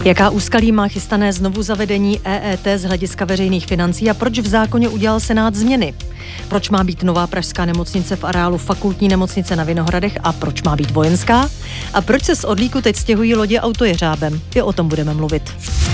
Jaká úskalí má chystané znovu zavedení EET z hlediska veřejných financí a proč v zákoně udělal Senát změny? Proč má být nová pražská nemocnice v areálu fakultní nemocnice na Vinohradech a proč má být vojenská? A proč se z Odlíku teď stěhují lodě autojeřábem? I o tom budeme mluvit.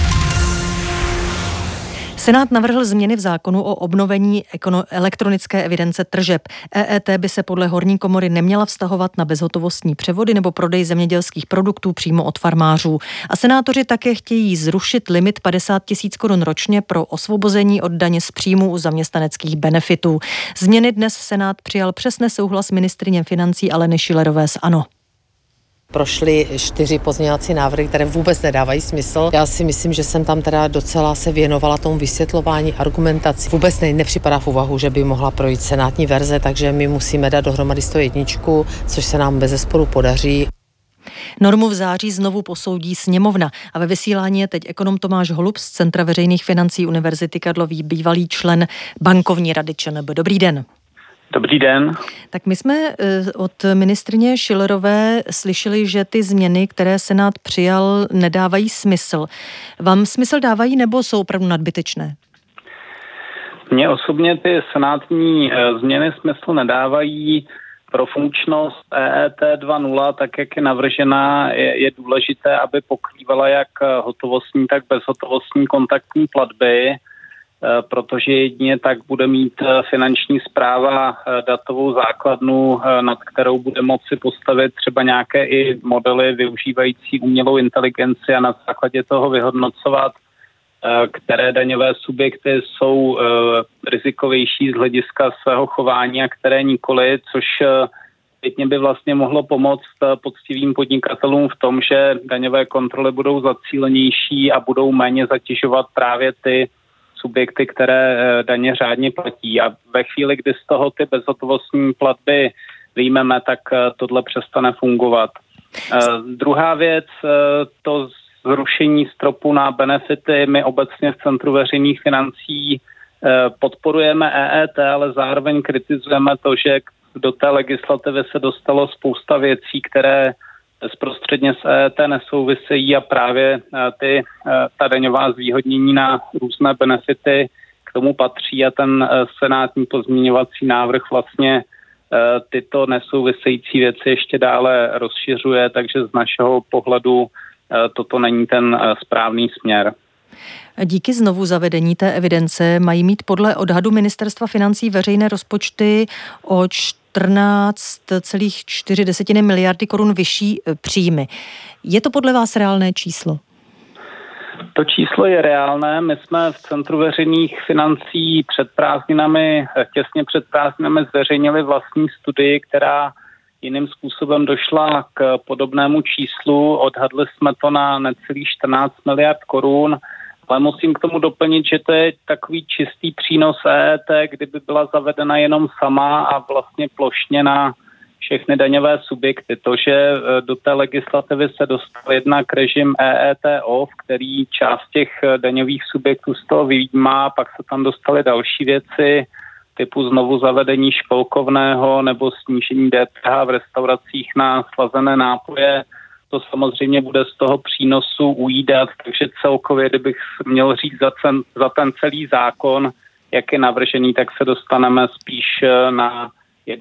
Senát navrhl změny v zákonu o obnovení elektronické evidence tržeb. EET by se podle horní komory neměla vztahovat na bezhotovostní převody nebo prodej zemědělských produktů přímo od farmářů. A senátoři také chtějí zrušit limit 50 000 korun ročně pro osvobození od daně z příjmu u zaměstnaneckých benefitů. Změny dnes Senát přijal přes nesouhlas ministryně financí Aleny Schillerové z ANO. Prošly 4 pozměňovací návrhy, které vůbec nedávají smysl. Já si myslím, že jsem tam teda docela se věnovala tomu vysvětlování, argumentaci. Vůbec nepřipadá v úvahu, že by mohla projít senátní verze, takže my musíme dát dohromady 101, což se nám bezesporu podaří. Normu v září znovu posoudí sněmovna a ve vysílání je teď ekonom Tomáš Holub z Centra veřejných financí Univerzity Karlovy, bývalý člen bankovní rady ČNB. Dobrý den. Dobrý den. Tak my jsme od ministryně Schillerové slyšeli, že ty změny, které Senát přijal, nedávají smysl. Vám smysl dávají nebo jsou opravdu nadbytečné? Mně osobně ty senátní změny smysl nedávají. Pro funkčnost EET 2.0, tak jak je navržená, je důležité, aby pokrývala jak hotovostní, tak bezhotovostní kontaktní platby, protože jedině tak bude mít finanční správa datovou základnu, nad kterou bude moci postavit třeba nějaké i modely využívající umělou inteligenci a na základě toho vyhodnocovat, které daňové subjekty jsou rizikovější z hlediska svého chování a které nikoli, což zpětně by vlastně mohlo pomoct poctivým podnikatelům v tom, že daňové kontroly budou zacílenější a budou méně zatěžovat právě ty subjekty, které daně řádně platí. A ve chvíli, kdy z toho ty bezhotovostní platby vyjmeme, tak tohle přestane fungovat. Druhá věc, to zrušení stropu na benefity. My obecně v Centru veřejných financí podporujeme EET, ale zároveň kritizujeme to, že do té legislativy se dostalo spousta věcí, které bezprostředně s EET nesouvisejí a právě ta daňová zvýhodnění na různé benefity k tomu patří a ten senátní pozměňovací návrh vlastně tyto nesouvisející věci ještě dále rozšiřuje, takže z našeho pohledu toto není ten správný směr. Díky znovu zavedení té evidence mají mít podle odhadu Ministerstva financí veřejné rozpočty o 14,4 miliardy korun vyšší příjmy. Je to podle vás reálné číslo? To číslo je reálné. My jsme v Centru veřejných financí těsně před prázdninami zveřejnili vlastní studii, která jiným způsobem došla k podobnému číslu. Odhadli jsme to na necelých 14 miliard korun, ale musím k tomu doplnit, že to je takový čistý přínos EET, kdyby byla zavedena jenom sama a vlastně plošně na všechny daňové subjekty. To, že do té legislativy se dostal jednak režim EET off, který část těch daňových subjektů z toho vyjímá, pak se tam dostaly další věci, typu znovu zavedení školkovného nebo snížení DPH v restauracích na slazené nápoje. To samozřejmě bude z toho přínosu ujídat, takže celkově, kdybych měl říct za ten celý zákon, jak je navržený, tak se dostaneme spíš na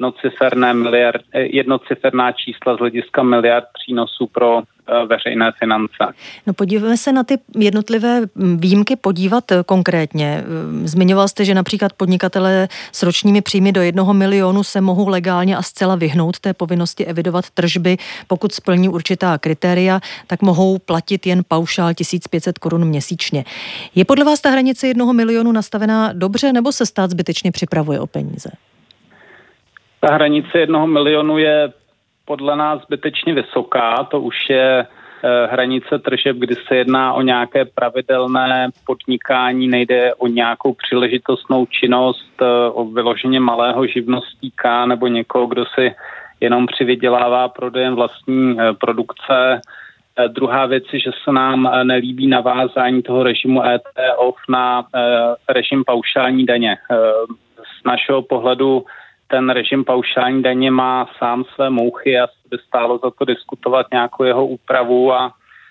jednociferná čísla z hlediska miliard přínosů pro veřejné finance. No podívejme se na ty jednotlivé výjimky podívat konkrétně. Zmiňoval jste, že například podnikatelé s ročními příjmy do 1 milionu se mohou legálně a zcela vyhnout té povinnosti evidovat tržby. Pokud splní určitá kritéria, tak mohou platit jen paušál 1500 korun měsíčně. Je podle vás ta hranice 1 milionu nastavená dobře, nebo se stát zbytečně připravuje o peníze? Ta hranice 1 milionu je podle nás zbytečně vysoká. To už je hranice tržeb, kdy se jedná o nějaké pravidelné podnikání, nejde o nějakou příležitostnou činnost, o vyloženě malého živnostníka nebo někoho, kdo si jenom přivydělává prodejem vlastní produkce. Druhá věc je, že se nám nelíbí navázání toho režimu EET off na režim paušální daně. Z našeho pohledu ten režim paušální daně má sám své mouchy a by stálo za to diskutovat nějakou jeho úpravu a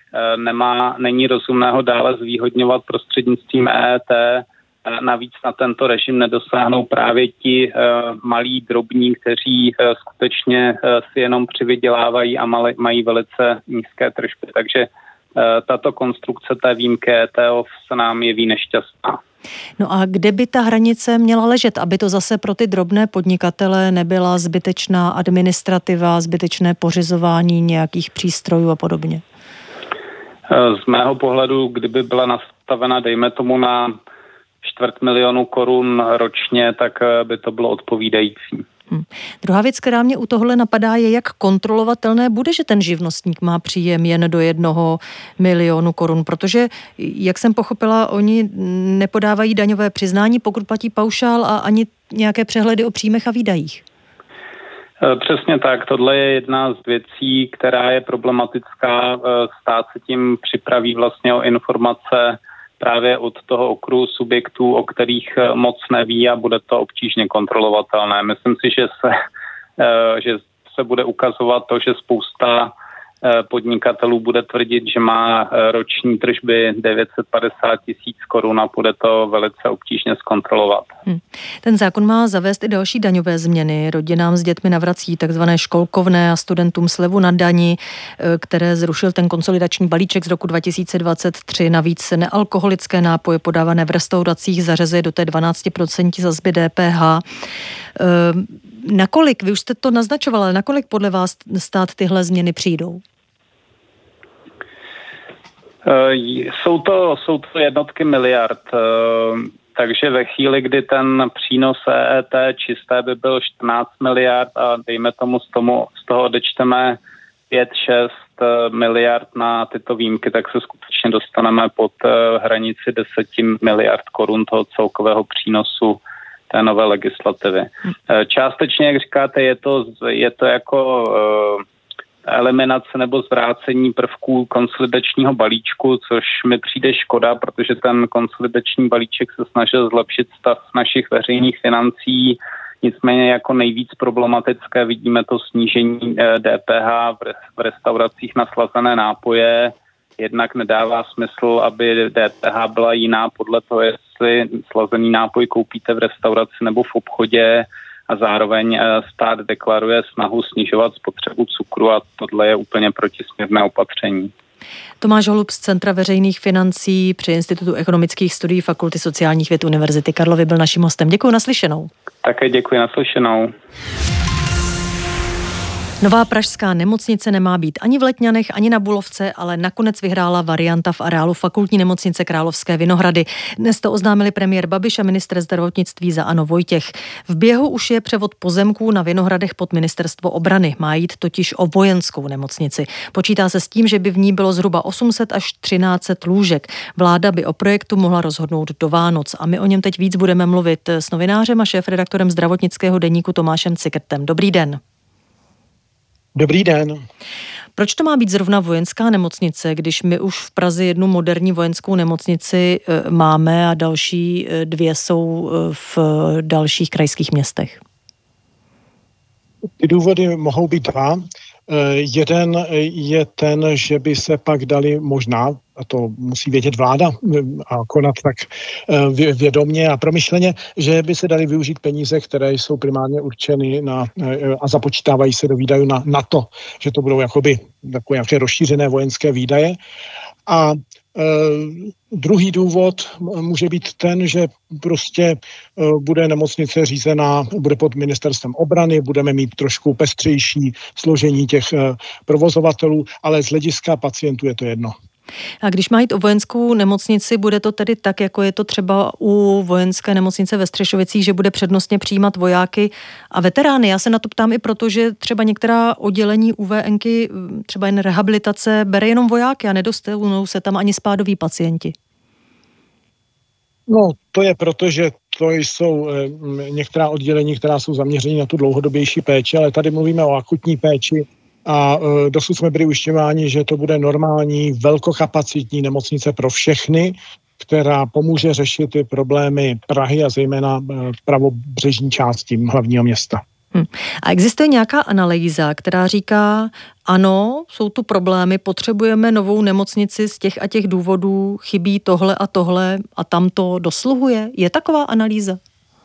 není rozumné ho dále zvýhodňovat prostřednictvím EET. Navíc na tento režim nedosáhnou právě ti malí drobní, kteří skutečně si jenom přivydělávají a mají velice nízké tržby. Takže tato konstrukce té výjimky ETO se nám jeví nešťastná. No a kde by ta hranice měla ležet, aby to zase pro ty drobné podnikatele nebyla zbytečná administrativa, zbytečné pořizování nějakých přístrojů a podobně? Z mého pohledu, kdyby byla nastavena, dejme tomu, na 250 000 korun ročně, tak by to bylo odpovídající. Druhá věc, která mě u tohle napadá, je, jak kontrolovatelné bude, že ten živnostník má příjem jen do 1 milionu korun, protože, jak jsem pochopila, oni nepodávají daňové přiznání, pokud platí paušál a ani nějaké přehledy o příjmech a výdajích. Přesně tak, tohle je jedna z věcí, která je problematická. Stát se tím připraví vlastně o informace právě od toho okruhu subjektů, o kterých moc neví a bude to obtížně kontrolovatelné. Myslím si, že se bude ukazovat to, že spousta podnikatelů bude tvrdit, že má roční tržby 950 000 korun a bude to velice obtížně zkontrolovat. Ten zákon má zavést i další daňové změny. Rodinám s dětmi navrací takzvané školkovné a studentům slevu na dani, které zrušil ten konsolidační balíček z roku 2023. Navíc nealkoholické nápoje podávané v restauracích zařazuje do té 12% sazby DPH. Nakolik, vy už jste to naznačovala, ale nakolik podle vás stát tyhle změny přijdou? Jsou to jednotky miliard, takže ve chvíli, kdy ten přínos EET čisté by byl 14 miliard a dejme tomu z toho odečteme 5-6 miliard na tyto výjimky, tak se skutečně dostaneme pod hranici 10 miliard korun toho celkového přínosu té nové legislativy. Částečně, jak říkáte, je to jako eliminace nebo zvrácení prvků konsolidačního balíčku, což mi přijde škoda, protože ten konsolidační balíček se snažil zlepšit stav našich veřejných financí. Nicméně jako nejvíc problematické vidíme to snížení DPH v restauracích na slazené nápoje. Jednak nedává smysl, aby DPH byla jiná podle toho, jestli slazený nápoj koupíte v restauraci nebo v obchodě, a zároveň stát deklaruje snahu snižovat spotřebu cukru a tohle je úplně protisměrné opatření. Tomáš Holub z Centra veřejných financí při Institutu ekonomických studií Fakulty sociálních věd Univerzity Karlovy byl naším hostem. Děkuji, naslyšenou. Také děkuji, naslyšenou. Nová pražská nemocnice nemá být ani v Letňanech, ani na Bulovce, ale nakonec vyhrála varianta v areálu Fakultní nemocnice Královské Vinohrady. Dnes to oznámili premiér Babiš a ministr zdravotnictví za ANO Vojtěch. V běhu už je převod pozemků na Vinohradech pod ministerstvo obrany. Má jít totiž o vojenskou nemocnici. Počítá se s tím, že by v ní bylo zhruba 800 až 1300 lůžek. Vláda by o projektu mohla rozhodnout do Vánoc. A my o něm teď víc budeme mluvit s novinářem a šéfredaktorem zdravotnického deníku Tomášem Cikrtem. Dobrý den. Dobrý den. Proč to má být zrovna vojenská nemocnice, když my už v Praze jednu moderní vojenskou nemocnici máme a další 2 jsou v dalších krajských městech? Ty důvody mohou být 2. Jeden je ten, že by se pak dali možná, a to musí vědět vláda a konat tak vědomně a promyšleně, že by se dali využít peníze, které jsou primárně určeny a započítávají se do výdajů na NATO, že to budou jakoby takové nějaké rozšířené vojenské výdaje. A druhý důvod může být ten, že prostě bude nemocnice řízená, bude pod ministerstvem obrany, budeme mít trošku pestřejší složení těch provozovatelů, ale z hlediska pacientů je to jedno. A když má jít o vojenskou nemocnici, bude to tedy tak, jako je to třeba u vojenské nemocnice ve Střešovicích, že bude přednostně přijímat vojáky a veterány? Já se na to ptám i proto, že třeba některá oddělení UVNky, třeba jen rehabilitace, bere jenom vojáky a nedostanou se tam ani spádoví pacienti. No, to je proto, že to jsou některá oddělení, která jsou zaměřeny na tu dlouhodobější péči, ale tady mluvíme o akutní péči. A dosud jsme byli ujišťováni, že to bude normální, velkokapacitní nemocnice pro všechny, která pomůže řešit ty problémy Prahy a zejména pravobřežní části hlavního města. A existuje nějaká analýza, která říká, ano, jsou tu problémy, potřebujeme novou nemocnici z těch a těch důvodů, chybí tohle a tam to dosluhuje? Je taková analýza?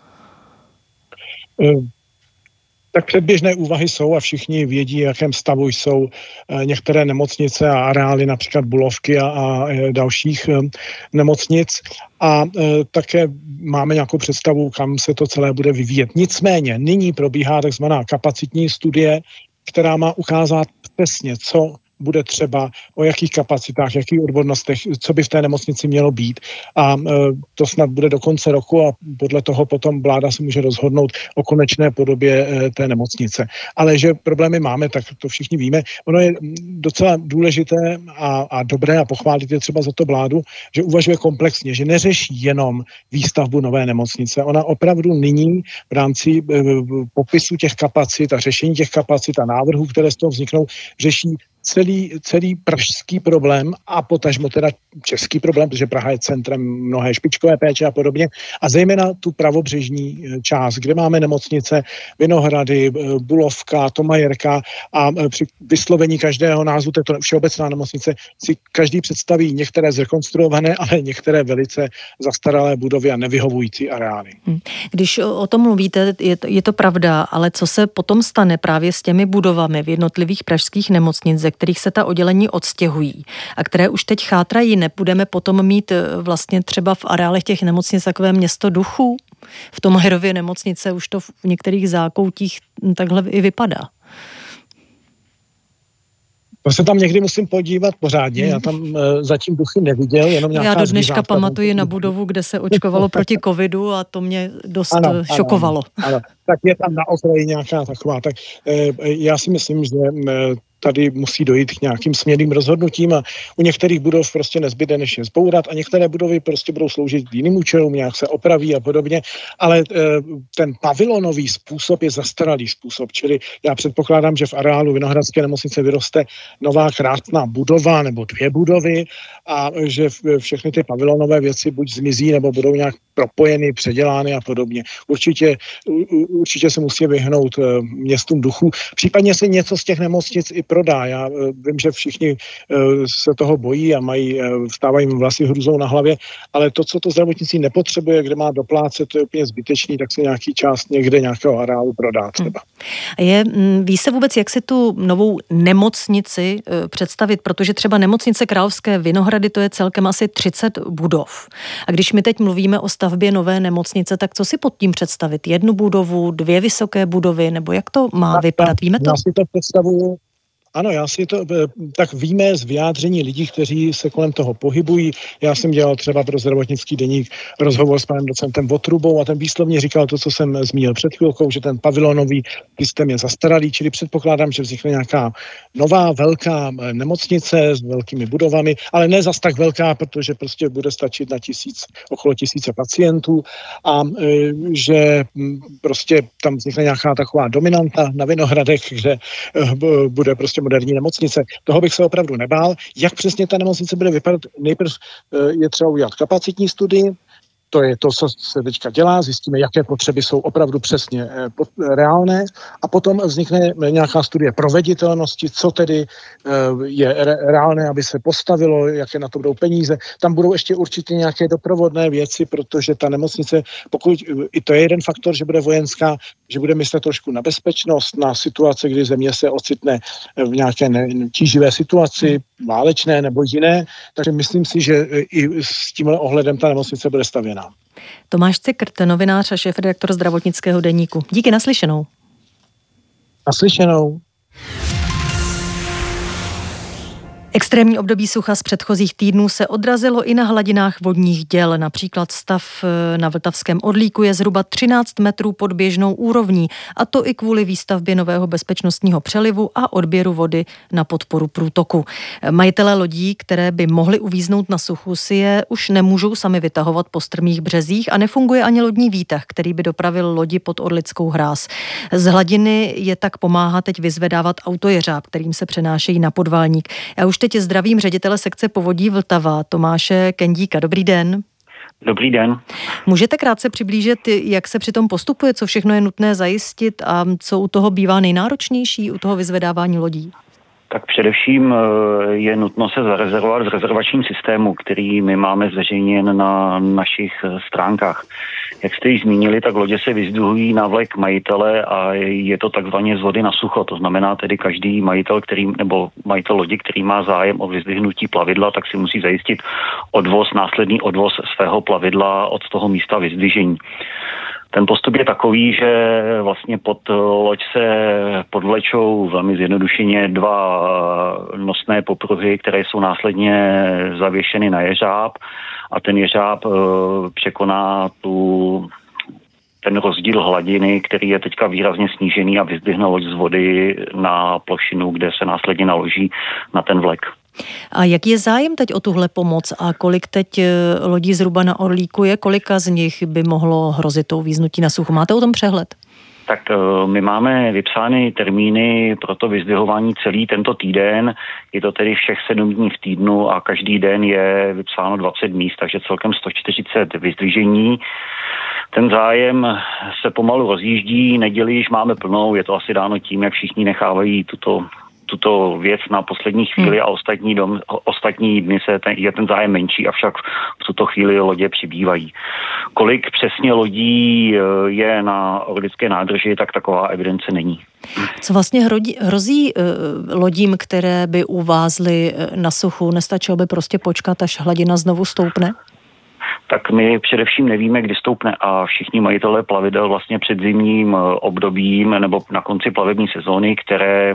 Tak předběžné úvahy jsou a všichni vědí, v jakém stavu jsou některé nemocnice a areály, například Bulovky a dalších nemocnic. A také máme nějakou představu, kam se to celé bude vyvíjet. Nicméně nyní probíhá takzvaná kapacitní studie, která má ukázat přesně, co bude třeba, o jakých kapacitách, jakých odbornostech, co by v té nemocnici mělo být. A to snad bude do konce roku a podle toho potom vláda se může rozhodnout o konečné podobě té nemocnice. Ale že problémy máme, tak to všichni víme. Ono je docela důležité a dobré a pochválit je třeba za to vládu, že uvažuje komplexně, že neřeší jenom výstavbu nové nemocnice. Ona opravdu nyní v rámci popisu těch kapacit a řešení těch kapacit a návrhů, které z toho vzniknou, řeší celý pražský problém a potažmo teda český problém, protože Praha je centrem mnohé špičkové péče a podobně, a zejména tu pravobřežní část, kde máme nemocnice Vinohrady, Bulovka, Tomajerka a při vyslovení každého názvu této všeobecná nemocnice si každý představí některé zrekonstruované, ale některé velice zastaralé budovy a nevyhovující areály. Když o tom mluvíte, je to pravda, ale co se potom stane právě s těmi budovami v jednotlivých pražských nemocnic, ze kterých se ta oddělení odstěhují a které už teď chátrají, nebudeme potom mít vlastně třeba v areálech těch nemocnic takové město duchů? V Tomajerově nemocnice už to v některých zákoutích takhle i vypadá. To se tam někdy musím podívat pořádně, já tam zatím duchy neviděl, jenom nějaká Já do dneška pamatuji na budovu, kde se očkovalo proti covidu a to mě dost šokovalo. Ano. Tak je tam na okraji nějaká taková. Tak já si myslím, že tady musí dojít k nějakým směrným rozhodnutím a u některých budov prostě nezbyde, než je zbourat a některé budovy prostě budou sloužit k jiným účelům, nějak se opraví a podobně, ale ten pavilonový způsob je zastaralý způsob, čili já předpokládám, že v areálu Vinohradské nemocnice vyroste nová krásná budova nebo 2 budovy a že všechny ty pavilonové věci buď zmizí nebo budou nějak propojeny, předělány a podobně. Určitě se musí vyhnout městům duchů. Případně se něco z těch nemocnic i prodá. Já vím, že všichni se toho bojí a vstávají jim vlasy hrůzou na hlavě, ale to, co to zdravotnictví nepotřebuje, kde má doplácet, to je úplně zbytečný, tak se nějaký část někde nějakého areálu prodá třeba. Ví se vůbec, jak si tu novou nemocnici představit, protože třeba nemocnice Královské Vinohrady, to je celkem asi 30 budov. A když my teď mluvíme o stavbě nové nemocnice, tak co si pod tím představit? 1 budovu, 2 vysoké budovy, nebo jak to má vypadat? Víme to? Já si to představuji. Ano, já si to tak víme z vyjádření lidí, kteří se kolem toho pohybují. Já jsem dělal třeba pro zdravotnický deník rozhovor s panem docentem Votrubou a ten výslovně říkal to, co jsem zmínil před chvilkou, že ten pavilonový systém je zastaralý, čili předpokládám, že vznikne nějaká nová velká nemocnice s velkými budovami, ale ne zas tak velká, protože prostě bude stačit na okolo 1000 pacientů a že prostě tam vznikne nějaká taková dominanta na Vinohradech, kde bude prostě moderní nemocnice. Toho bych se opravdu nebál. Jak přesně ta nemocnice bude vypadat? Nejprv je třeba udělat kapacitní studii, to je to, co se teďka dělá, zjistíme, jaké potřeby jsou opravdu přesně reálné a potom vznikne nějaká studie proveditelnosti, co tedy je reálné, aby se postavilo, jaké na to budou peníze. Tam budou ještě určitě nějaké doprovodné věci, protože ta nemocnice, pokud i to je jeden faktor, že bude vojenská, že bude myslet trošku na bezpečnost, na situace, kdy země se ocitne v nějaké tíživé situaci, válečné nebo jiné, takže myslím si, že i s tímhle ohledem ta nemocnice bude stavěná. Tomáš Cikrt, novinář a šéfredaktor zdravotnického deníku. Díky, naslyšenou. Naslyšenou. Extrémní období sucha z předchozích týdnů se odrazilo i na hladinách vodních děl. Například stav na Vltavském Orlíku je zhruba 13 metrů pod běžnou úrovní, a to i kvůli výstavbě nového bezpečnostního přelivu a odběru vody na podporu průtoku. Majitelé lodí, které by mohly uvíznout na suchu, si je už nemůžou sami vytahovat po strmých březích a nefunguje ani lodní výtah, který by dopravil lodi pod Orlickou hráz. Z hladiny je tak pomáhá teď vyzvedávat autojeřáb, kterým se přenášejí na podvalník. Já už teď zdravím ředitele sekce povodí Vltava, Tomáše Kendíka. Dobrý den. Dobrý den. Můžete krátce přiblížit, jak se při tom postupuje, co všechno je nutné zajistit a co u toho bývá nejnáročnější, u toho vyzvedávání lodí? Tak především je nutno se zarezervovat v rezervačním systému, který my máme zveřejněn na našich stránkách. Jak jste již zmínili, tak lodě se vyzdvihují na vlek majitele a je to takzvaně z vody na sucho. To znamená tedy každý majitel, majitel lodi, který má zájem o vyzdvihnutí plavidla, tak si musí zajistit následný odvoz svého plavidla od toho místa vyzdvižení. Ten postup je takový, že vlastně pod loď se podvlečou velmi zjednodušeně 2 nosné popruhy, které jsou následně zavěšeny na jeřáb a ten jeřáb překoná ten rozdíl hladiny, který je teďka výrazně snížený a vyzdvihne loď z vody na plošinu, kde se následně naloží na ten vlek. A jaký je zájem teď o tuhle pomoc a kolik teď lodí zhruba na Orlíku je, kolika z nich by mohlo hrozit tou víznutí na suchu? Máte o tom přehled? Tak my máme vypsány termíny pro to vyzdvihování celý tento týden. Je to tedy všech 7 dní v týdnu a každý den je vypsáno 20 míst, takže celkem 140 vyzdvižení. Ten zájem se pomalu rozjíždí, neděli již máme plnou, je to asi dáno tím, jak všichni nechávají tuto věc na poslední chvíli a ostatní dny je ten zájem menší, avšak v tuto chvíli lodě přibývají. Kolik přesně lodí je na orlické nádrži, tak taková evidence není. Co vlastně hrozí lodím, které by uvázly na suchu? Nestačilo by prostě počkat, až hladina znovu stoupne? Tak my především nevíme, kdy stoupne a všichni majitelé plavidel vlastně před zimním obdobím nebo na konci plavební sezóny, které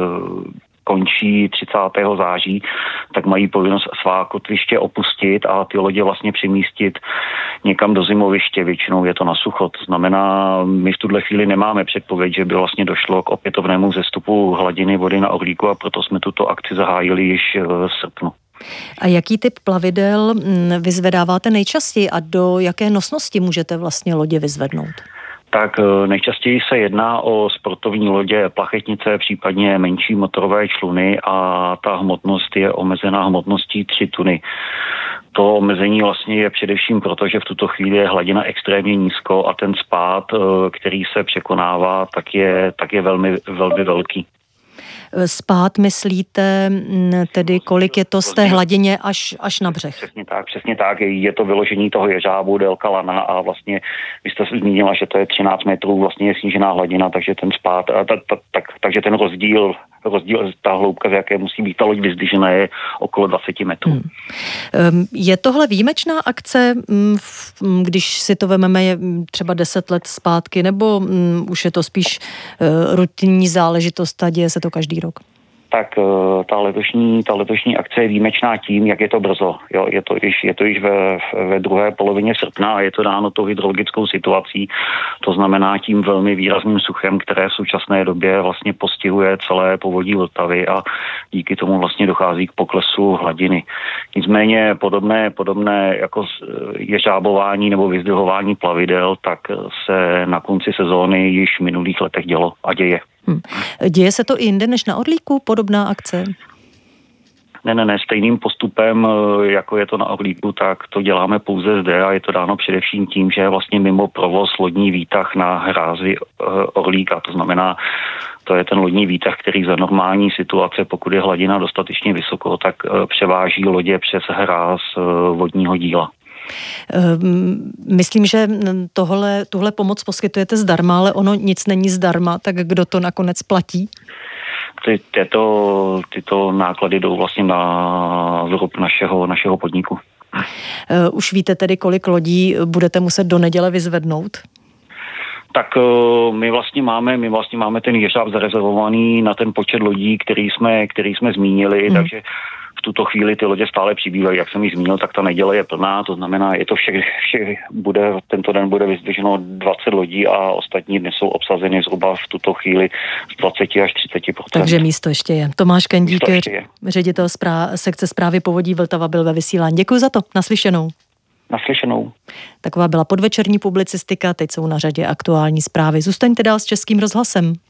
končí 30. září, tak mají povinnost svá kotviště opustit a ty lodě vlastně přemístit někam do zimoviště. Většinou je to na sucho. To znamená, my v tuhle chvíli nemáme předpověď, že by vlastně došlo k opětovnému vzestupu hladiny vody na Orlíku a proto jsme tuto akci zahájili již v srpnu. A jaký typ plavidel vyzvedáváte nejčastěji a do jaké nosnosti můžete vlastně lodě vyzvednout? Tak nejčastěji se jedná o sportovní lodě, plachetnice, případně menší motorové čluny a ta hmotnost je omezená hmotností 3 tuny. To omezení vlastně je především proto, že v tuto chvíli je hladina extrémně nízko a ten spád, který se překonává, tak je velmi, velmi velký. Spád myslíte tedy, kolik je to z té hladině až na břeh? Přesně tak. Je to vyložení toho jeřábu, délka lana a vlastně vy jste se zmínila, že to je 13 metrů, vlastně je snížená hladina, takže ten spád, takže ten rozdíl, ta hloubka, z jaké musí být ta loď vyzdvižena, je okolo 20 metrů. Je tohle výjimečná akce, když si to vememe třeba 10 let zpátky, nebo už je to spíš rutinní záležitost a děje se to každý rok? Tak ta letošní akce je výjimečná tím, jak je to brzo. Jo, je to již ve druhé polovině srpna a je to dáno tou hydrologickou situací. To znamená tím velmi výrazným suchem, které v současné době vlastně postihuje celé povodí Vltavy a díky tomu vlastně dochází k poklesu hladiny. Nicméně podobné jako jeřábování nebo vyzdvihování plavidel, tak se na konci sezóny již v minulých letech dělo a děje. Děje se to i jinde než na Orlíku, podobná akce? Ne, stejným postupem, jako je to na Orlíku, tak to děláme pouze zde a je to dáno především tím, že je vlastně mimo provoz lodní výtah na hrázi Orlíka. To znamená, to je ten lodní výtah, který za normální situace, pokud je hladina dostatečně vysoko, tak převáží lodě přes hráz vodního díla. Myslím, že tuhle pomoc poskytujete zdarma, ale ono nic není zdarma, tak kdo to nakonec platí? Tyto náklady jdou vlastně na vrub našeho podniku. Už víte tedy, kolik lodí budete muset do neděle vyzvednout? Tak my vlastně máme ten jeřáb zarezervovaný na ten počet lodí, který jsme zmínili, takže v tuto chvíli ty lodě stále přibývají. Jak jsem již zmínil, tak ta neděle je plná, to znamená, je to tento den bude vyzdviženo 20 lodí a ostatní dny jsou obsazeny zhruba v tuto chvíli z 20 až 30%. Takže místo ještě je. Tomáš Kendík, ředitel sekce správy povodí Vltava, byl ve vysílání. Děkuji za to. Naslyšenou. Naslyšenou. Taková byla podvečerní publicistika, teď jsou na řadě aktuální zprávy. Zůstaňte dál s Českým rozhlasem.